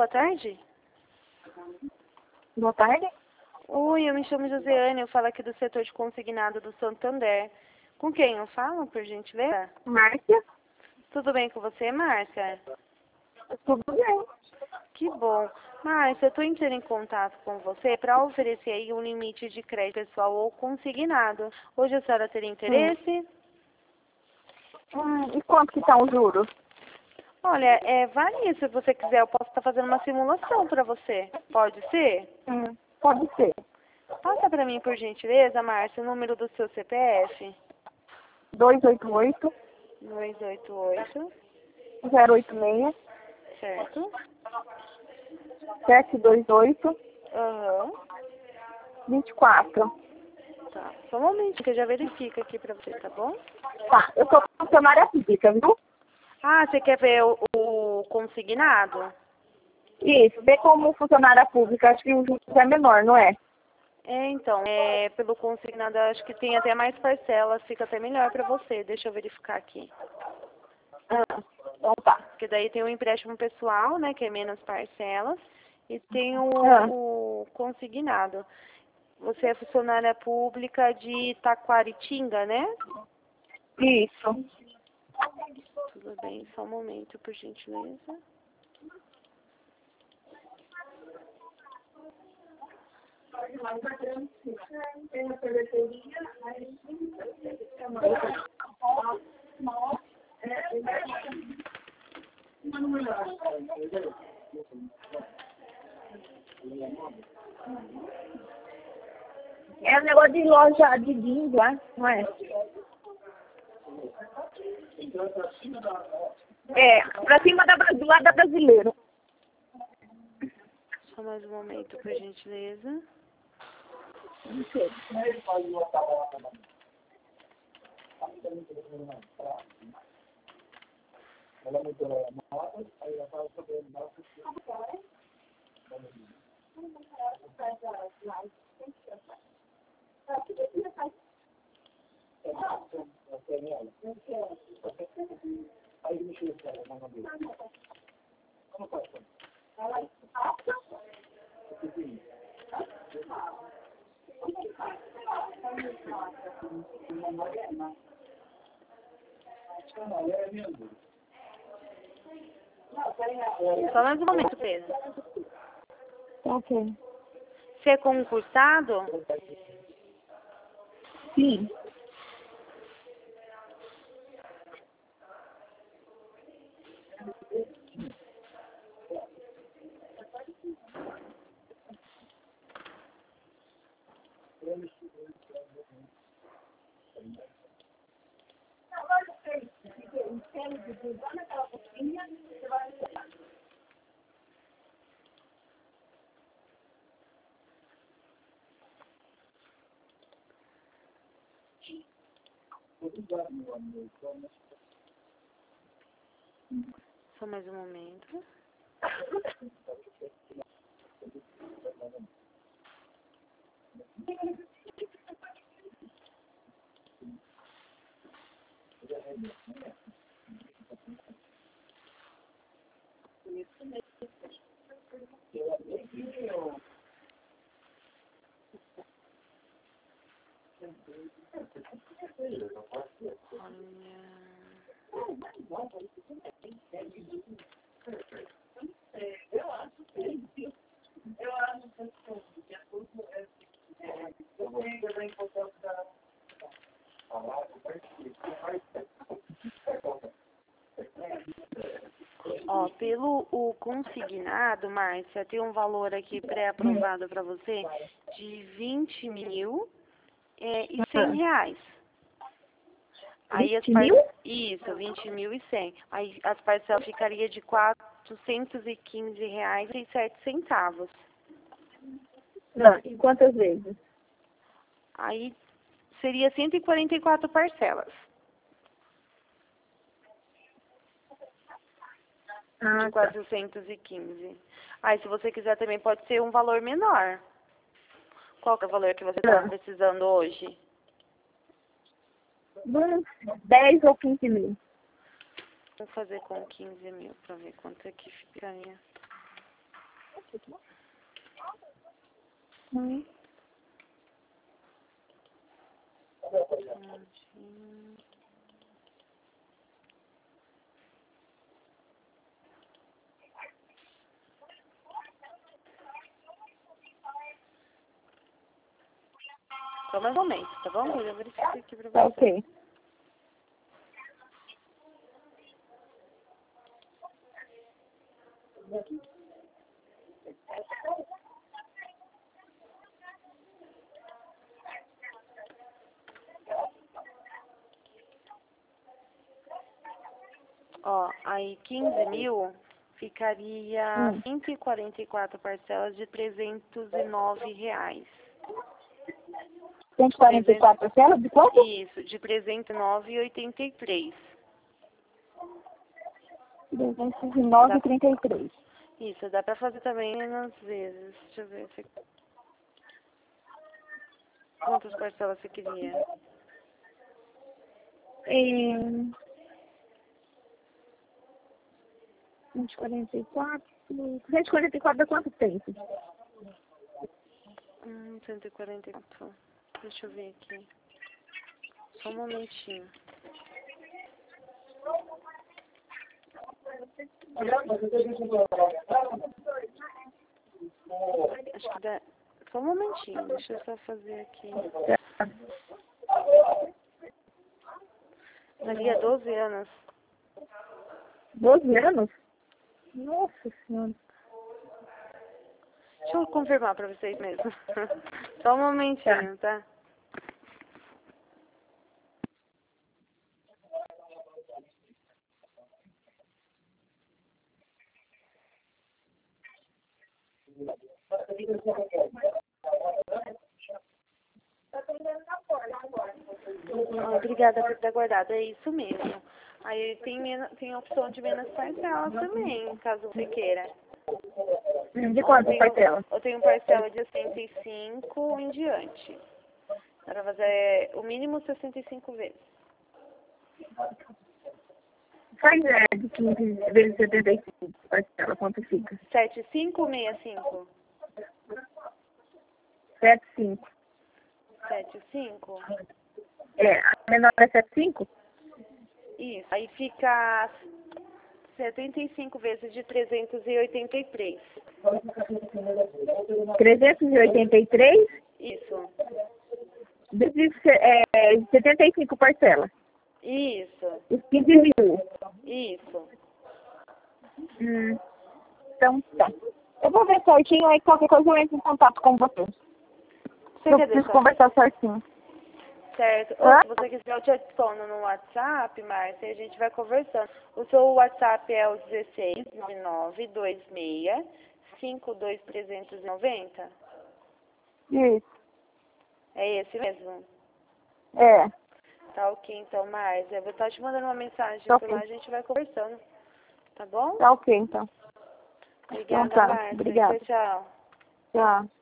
boa tarde. Boa tarde. Oi, eu me chamo Josiane, eu falo aqui do setor de consignado do Santander. Com quem eu falo, por gentileza? Márcia. Tudo bem com você, Márcia? Tudo bem. Que bom. Márcia, eu estou entrando em contato com você para oferecer aí um limite de crédito pessoal ou consignado. Hoje a senhora teria interesse? E quanto que estão os juros? Olha, varia. Se você quiser, eu posso estar fazendo uma simulação para você. Pode ser? Pode ser. Passa para mim, por gentileza, Márcia, o número do seu CPF. 288 288, 086 certo? 728 Aham. 24. Tá. Só um momento que eu já verifico aqui pra você, tá bom? Tá, eu sou funcionária pública, viu? Ah, você quer ver o consignado? Isso, vê como funcionária pública, acho que o juros é menor, não é? Então, pelo consignado, eu acho que tem até mais parcelas, fica até melhor pra você. Deixa eu verificar aqui. Então tá. Porque daí tem o empréstimo pessoal, né, que é menos parcelas, e tem o consignado. Você é funcionária pública de Taquaritinga, né? Isso. Tudo bem, só um momento, por gentileza. É um negócio de loja de vinho lá, não é? É, pra cima do lado da Brasileiro. Só mais um momento, por gentileza. Só mais um momento, Pedro. Ok. Você é concursado? Sim. Só mais um momento. Ó, pelo o consignado, Márcia, tem um valor aqui pré-aprovado para você de 20.000 e R$ 100. Aí 20 mil? Isso, 20.100. Aí as parcelas ficariam de R$ 415,07. Não, em quantas vezes? Aí seria 144 parcelas Ah, de tá. 415. Aí se você quiser também pode ser um valor menor. Qual que é o valor que você está precisando hoje? 10 ou 15 mil. Vou fazer com 15.000 para ver quanto é que ficaria. Hum. Só mais um momento, tá bom? Eu verifico aqui pra Tá você. ok. Ó, aí 15 mil ficaria Hum. 144 parcelas de R$ 309. 144 parcelas de quanto? Isso, de R$ 309,83. 209,33. Isso, dá pra fazer também nas vezes. Deixa eu ver se... Quantas parcelas você queria? 144. 144 dá quanto tempo? 144. Deixa eu ver aqui. Só um momentinho. Acho que dá... Só um momentinho, deixa eu só fazer aqui. Daria 12 anos. 12 anos? Nossa Senhora. Deixa eu confirmar pra vocês mesmo. Só um momentinho, tá? Obrigada por ter aguardado, é isso mesmo. Aí tem a opção de menos parcelas também, caso você queira. De quantas parcelas? Eu tenho parcela de 65 em diante. Dá pra fazer o mínimo 65 vezes. Faz de 15 vezes 75 parcela, quanto fica? 75 ou 65? 75. 75? A menor é 75? Isso. Aí fica 75 vezes de 383. 383 Isso. vezes 75 parcelas. Isso. Os 15 mil. Isso. Então, tá. Eu vou ver certinho, aí qualquer coisa eu entro em contato com você. Você Eu quer preciso deixar? conversar certinho. Certo. Ou se você quiser, eu te adiciono no WhatsApp, Márcia, e a gente vai conversando. O seu WhatsApp é o 16992652 390? Isso. É esse mesmo? É. Tá ok, então, Márcia. Eu vou estar te mandando uma mensagem Tá por ok. lá, a gente vai conversando. Tá bom? Tá ok, então. Obrigada, Então tá. Márcia. Obrigada. Tchau, tchau. Tchau.